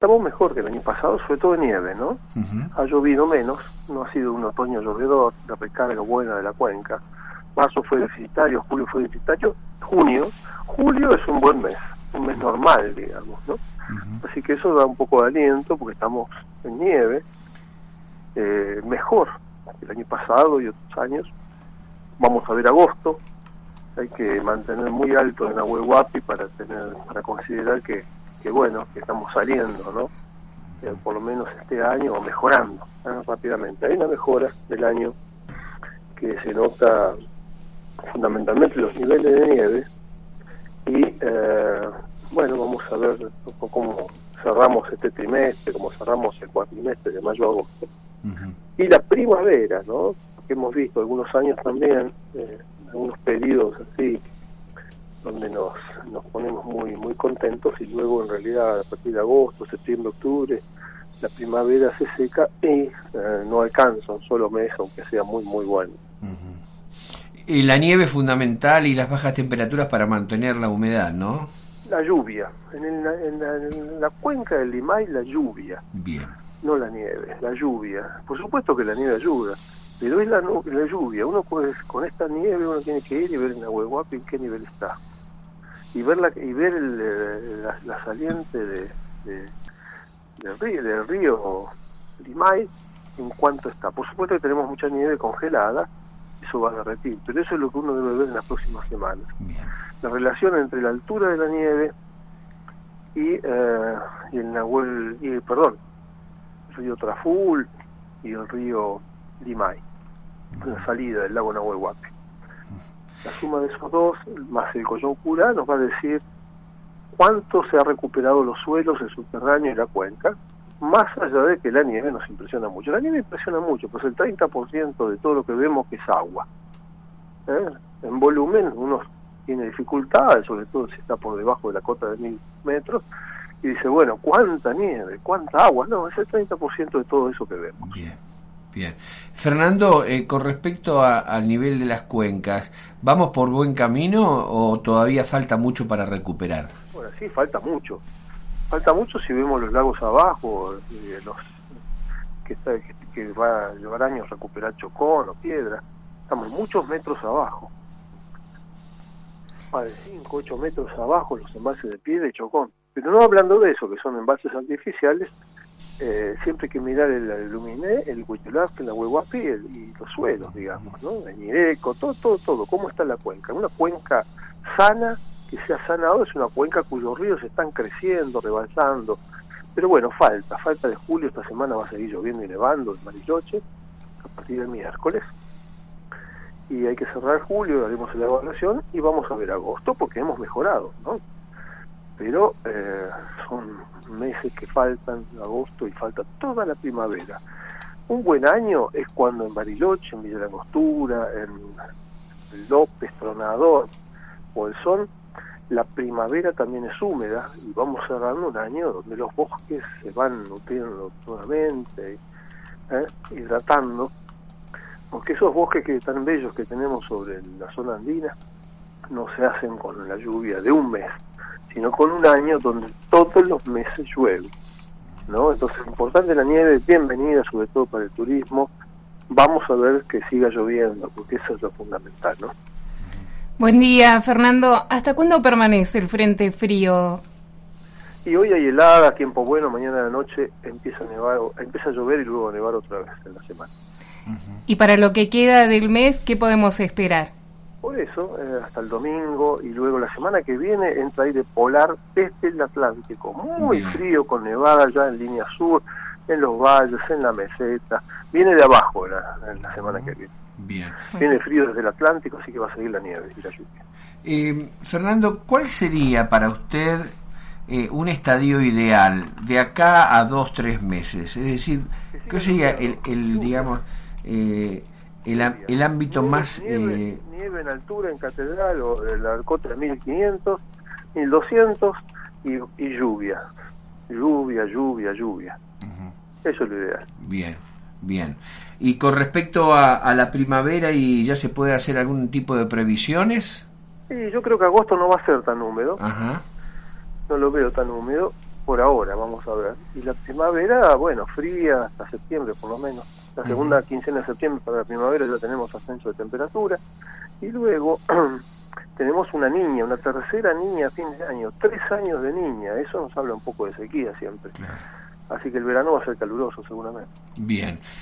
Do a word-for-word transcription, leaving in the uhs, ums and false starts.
estamos mejor que el año pasado, sobre todo en nieve, ¿no? Uh-huh. Ha llovido menos, no ha sido un otoño llovedor, la recarga buena de la cuenca. Marzo fue deficitario, julio fue deficitario, junio, julio es un buen mes, un mes normal, digamos, ¿no? Uh-huh. Así que eso da un poco de aliento porque estamos en nieve, eh, mejor que el año pasado y otros años. Vamos a ver agosto, hay que mantener muy alto en Nahuel Huapi para tener, para considerar que, que bueno, que estamos saliendo, ¿no? Eh, por lo menos este año, o mejorando ¿eh? rápidamente. Hay una mejora del año que se nota fundamentalmente los niveles de nieve y eh, bueno, vamos a ver cómo cerramos este trimestre, cómo cerramos el cuatrimestre de mayo a agosto. Uh-huh. Y la primavera, ¿no? Que hemos visto algunos años también, eh, algunos periodos así, donde nos, nos ponemos muy muy contentos y luego en realidad a partir de agosto, septiembre, octubre, la primavera se seca y eh, no alcanza un solo mes, aunque sea muy muy bueno. Uh-huh. Y la nieve es fundamental y las bajas temperaturas para mantener la humedad, ¿no? La lluvia, en, el, en, la, en la cuenca del Limay la lluvia. Bien. No la nieve, la lluvia. Por supuesto que la nieve ayuda, pero es la, la lluvia. Uno puede, con esta nieve uno tiene que ir y ver en Nahuel Huapi en qué nivel está. Y ver la, y ver el, la, la saliente de, de, del río, del río Limay en cuánto está. Por supuesto que tenemos mucha nieve congelada, eso va a derretir, pero eso es lo que uno debe ver en las próximas semanas. Bien. La relación entre la altura de la nieve y, eh, y el Nahuel, y, perdón, el río Traful y el río Limay, la salida del lago Nahuel Huapi. La suma de esos dos, más el Coyhaique, nos va a decir cuánto se ha recuperado los suelos, el subterráneo y la cuenca, más allá de que la nieve nos impresiona mucho. La nieve impresiona mucho, pues el treinta por ciento de todo lo que vemos que es agua. ¿Eh? En volumen uno tiene dificultades, sobre todo si está por debajo de la cota de mil metros, y dice, bueno, ¿cuánta nieve? ¿Cuánta agua? No, es el treinta por ciento de todo eso que vemos. Bien, bien. Fernando, eh, con respecto a, al nivel de las cuencas, ¿vamos por buen camino o todavía falta mucho para recuperar? Bueno, sí, falta mucho. Falta mucho si vemos los lagos abajo, eh, los que, está, que, que va a llevar años recuperar Chocón o Piedra. Estamos muchos metros abajo. Más de cinco, ocho metros abajo los embalses de Piedra y Chocón. Pero no hablando de eso, que son embalses artificiales, eh, siempre hay que mirar el, el Luminé, el Huitulafque, el Nahuel Huapi y los suelos, digamos, ¿no? El Nireco, todo, todo, todo. ¿Cómo está la cuenca? Una cuenca sana, que se ha sanado, es una cuenca cuyos ríos están creciendo, rebalsando. Pero bueno, falta, falta de julio, esta semana va a seguir lloviendo y nevando en Bariloche, a partir del miércoles. Y hay que cerrar julio, haremos la evaluación y vamos a ver agosto, porque hemos mejorado, ¿no? Pero eh, son meses que faltan, agosto, y falta toda la primavera. Un buen año es cuando en Bariloche, en Villa La Angostura, en López, Tronador o El Sol, la primavera también es húmeda y vamos cerrando un año donde los bosques se van nutriendo nuevamente, ¿eh? hidratando, porque esos bosques que tan bellos que tenemos sobre la zona andina no se hacen con la lluvia de un mes, sino con un año donde todos los meses llueve, ¿no? Entonces, importante la nieve, bienvenida sobre todo para el turismo. Vamos a ver que siga lloviendo, porque eso es lo fundamental, ¿no? Buen día, Fernando. ¿Hasta cuándo permanece el frente frío? Y hoy hay helada, tiempo bueno, mañana a la noche empieza a nevar, empieza a llover y luego a nevar otra vez en la semana. Uh-huh. Y para lo que queda del mes, ¿qué podemos esperar? Por eso, eh, hasta el domingo y luego la semana que viene entra aire polar desde el Atlántico, muy Bien. frío, con nevada ya en línea sur, en los valles, en la meseta. Viene de abajo la, la semana que viene. Bien. Viene frío desde el Atlántico, así que va a seguir la nieve y la lluvia. Eh, Fernando, ¿cuál sería para usted eh, un estadio ideal de acá a dos, tres meses? Es decir, ¿qué sería el, el digamos, eh, el, el ámbito nieve, más... Nieve, eh, nieve en altura, en Catedral, o en la cota de mil quinientos, mil doscientos, y, y lluvia. Lluvia, lluvia, lluvia. Uh-huh. Eso es lo ideal. Bien. Bien. Y con respecto a, a la primavera, ¿y ya se puede hacer algún tipo de previsiones? Sí, yo creo que agosto no va a ser tan húmedo. Ajá. No lo veo tan húmedo, por ahora, vamos a ver. Y la primavera, bueno, fría hasta septiembre por lo menos. La segunda uh-huh. quincena de septiembre para la primavera ya tenemos ascenso de temperatura. Y luego tenemos una niña, una tercera niña a fin de año, tres años de niña. Eso nos habla un poco de sequía siempre. Claro. Así que el verano va a ser caluroso seguramente. Bien.